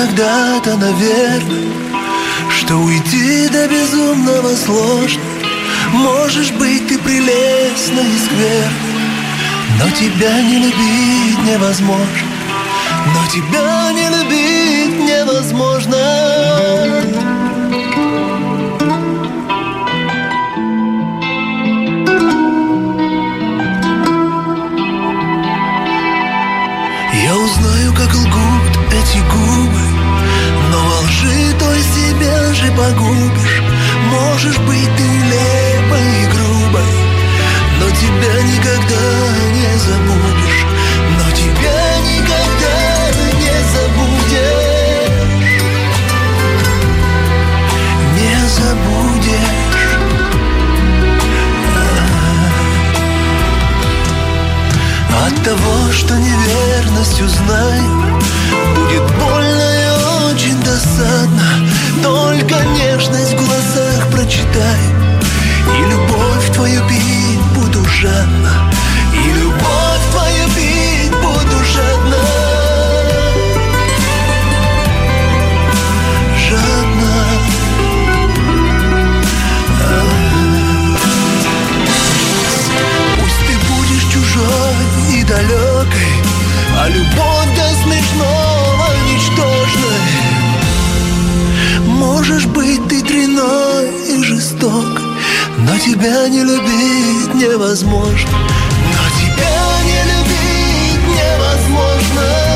когда-то, наверное, что уйти до безумного сложно. Можешь быть ты прелестна и скверна, но тебя не любить невозможно. Но тебя не любить невозможно. Я узнаю, как лгут эти губы, но во лжи той себя же погубишь. Можешь быть ты нелепой и грубой, но тебя никогда не забудешь. Но тебя никогда не забудешь. Не забудешь. От того, что неверность узнаю, будет больно и очень досадно. Только нежность в глазах прочитай, и любовь твою пить буду жадно. И любовь твою пить буду жадно. Жадно. Пусть ты будешь чужой и далекой, а любовь до смешного ничтожной. Можешь быть ты дрянной и жестокой, но тебя не любить невозможно. Но тебя не любить невозможно.